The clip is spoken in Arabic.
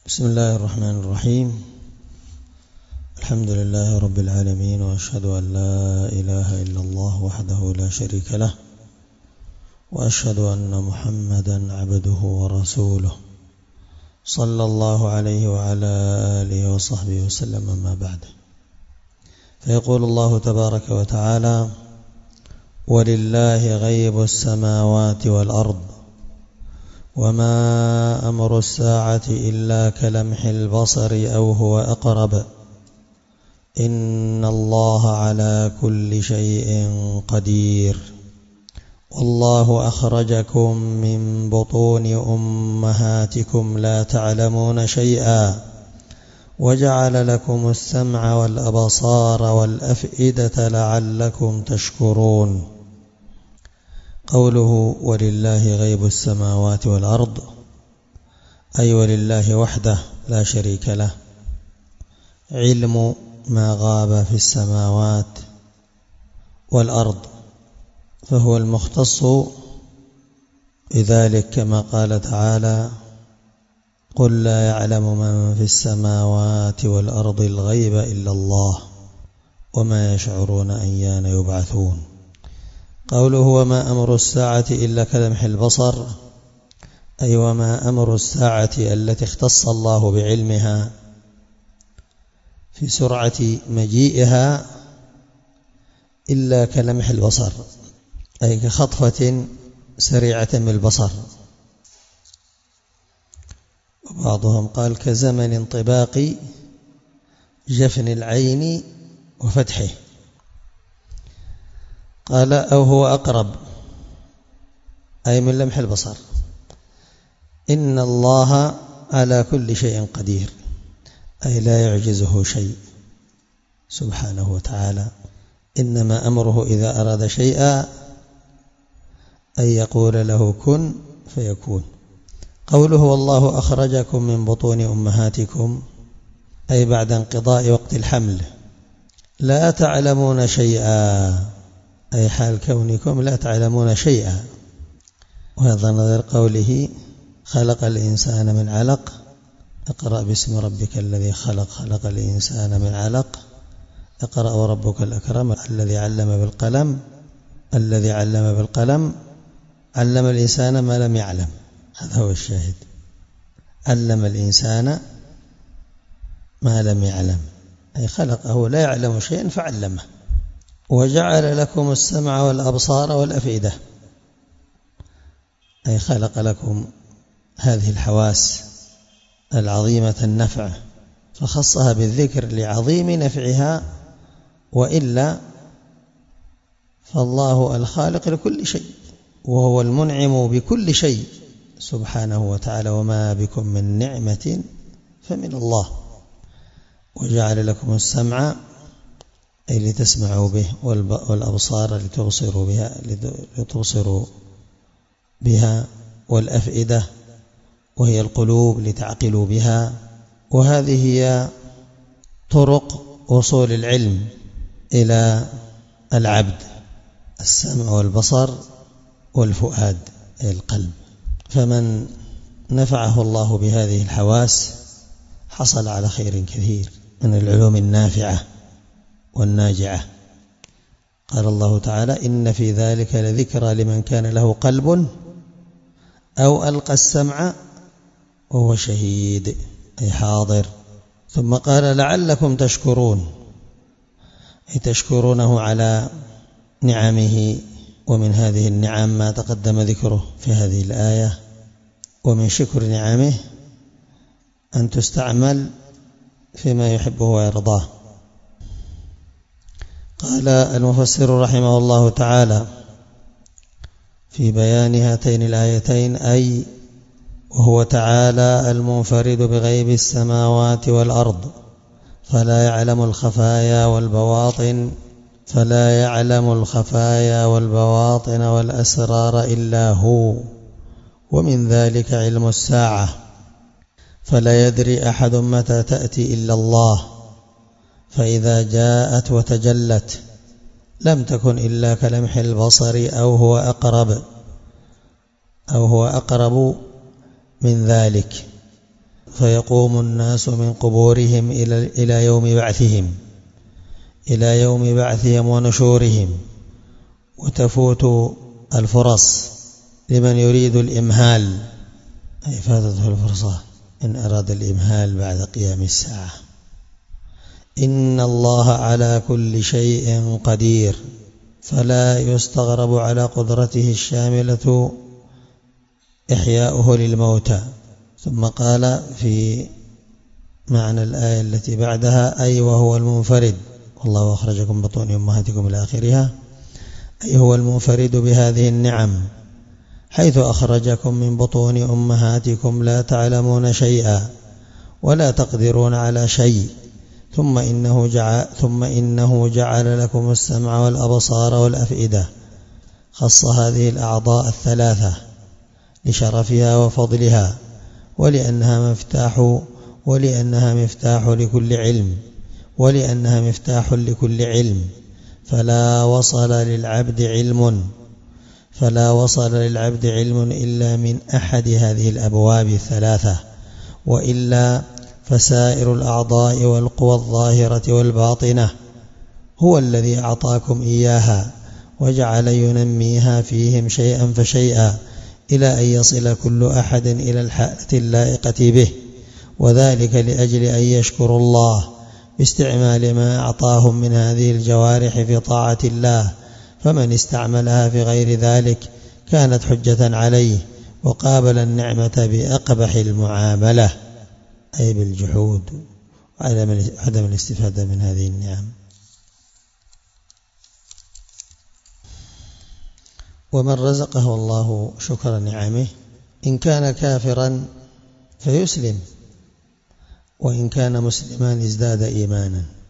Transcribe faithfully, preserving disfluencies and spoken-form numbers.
بسم الله الرحمن الرحيم. الحمد لله رب العالمين، وأشهد أن لا إله إلا الله وحده لا شريك له، وأشهد أن محمدا عبده ورسوله صلى الله عليه وعلى آله وصحبه وسلم. أما بعد، فيقول الله تبارك وتعالى: ولله غيب السماوات والأرض وما أمر الساعة إلا كلمح البصر أو هو أقرب إن الله على كل شيء قدير والله أخرجكم من بطون أمهاتكم لا تعلمون شيئا وجعل لكم السمع والأبصار والأفئدة لعلكم تشكرون. قوله ولله غيب السماوات والأرض، أي ولله وحده لا شريك له علم ما غاب في السماوات والأرض، فهو المختص بذلك، كما قال تعالى: قل لا يعلم من في السماوات والأرض الغيب إلا الله وما يشعرون أيان يبعثون. قوله وما أمر الساعة إلا كلمح البصر، أي وما أمر الساعة التي اختص الله بعلمها في سرعة مجيئها إلا كلمح البصر، أي كخطفة سريعة بالبصر. وبعضهم قال كزمن انطباق جفن العين وفتحه. قال أو هو أقرب، أي من لمح البصر. إن الله على كل شيء قدير، أي لا يعجزه شيء سبحانه وتعالى، إنما أمره إذا أراد شيئا أن يقول له كن فيكون. قوله والله أخرجكم من بطون أمهاتكم، أي بعد انقضاء وقت الحمل لا تعلمون شيئا، أي حال كونكم لا تعلمون شيئا. وهذا نظير قوله خلق الإنسان من علق، اقرأ باسم ربك الذي خلق خلق الإنسان من علق، اقرأ وربك الأكرم الذي علم بالقلم الذي علم بالقلم علم الإنسان ما لم يعلم. هذا هو الشاهد، علم الإنسان ما لم يعلم، أي خلقه لا يعلم شيئا فعلمه. وجعل لكم السمع والأبصار والأفئدة، أي خلق لكم هذه الحواس العظيمة النفع فخصها بالذكر لعظيم نفعها، وإلا فالله الخالق لكل شيء وهو المنعم بكل شيء سبحانه وتعالى، وما بكم من نعمة فمن الله. وجعل لكم السمع، أي لتسمعوا به، والأبصار لتبصروا بها لتبصروا بها، والأفئدة وهي القلوب لتعقلوا بها. وهذه هي طرق وصول العلم إلى العبد: السمع والبصر والفؤاد، أي القلب. فمن نفعه الله بهذه الحواس حصل على خير كثير من العلوم النافعة والناجعة. قال الله تعالى: إن في ذلك لذكرى لمن كان له قلب أو ألقى السمع وهو شهيد، أي حاضر. ثم قال لعلكم تشكرون، أي تشكرونه على نعمه. ومن هذه النعم ما تقدم ذكره في هذه الآية. ومن شكر نعمه أن تستعمل فيما يحبه ويرضاه. قال المفسر رحمه الله تعالى في بيان هاتين الآيتين: أي وهو تعالى المنفرد بغيب السماوات والأرض، فلا يعلم الخفايا والبواطن فلا يعلم الخفايا والبواطن والأسرار إلا هو، ومن ذلك علم الساعة، فلا يدري أحد متى تأتي إلا الله، فإذا جاءت وتجلت لم تكن إلا كلمح البصر أو هو أقرب أو هو أقرب من ذلك. فيقوم الناس من قبورهم إلى يوم بعثهم إلى يوم بعثهم ونشورهم، وتفوت الفرص لمن يريد الإمهال، أي فاتته الفرصة إن أراد الإمهال بعد قيام الساعة. إن الله على كل شيء قدير، فلا يستغرب على قدرته الشاملة إحياؤه للموتى. ثم قال في معنى الآية التي بعدها: أي وهو المنفرد، والله أخرجكم من بطون أمهاتكم إلى آخرها، أي هو المنفرد بهذه النعم، حيث أخرجكم من بطون أمهاتكم لا تعلمون شيئا ولا تقدرون على شيء، ثم إنه جعل, ثم إنه جعل لكم السمع والأبصار والأفئدة. خص هذه الأعضاء الثلاثة لشرفها وفضلها، ولأنها مفتاح ولأنها مفتاح لكل علم ولأنها مفتاح لكل علم فلا وصل للعبد علم فلا وصل للعبد علم إلا من أحد هذه الأبواب الثلاثة، وإلا فسائر الأعضاء والقوى الظاهرة والباطنة هو الذي أعطاكم إياها، وجعل ينميها فيهم شيئا فشيئا إلى أن يصل كل أحد إلى الحالة اللائقة به، وذلك لأجل أن يشكروا الله باستعمال ما أعطاهم من هذه الجوارح في طاعة الله، فمن استعملها في غير ذلك كانت حجة عليه، وقابل النعمة بأقبح المعاملة، أي بالجحود وعدم الاستفادة من هذه النعم. ومن رزقه الله شكر نعمه، إن كان كافرا فيسلم، وإن كان مسلما ازداد إيمانا.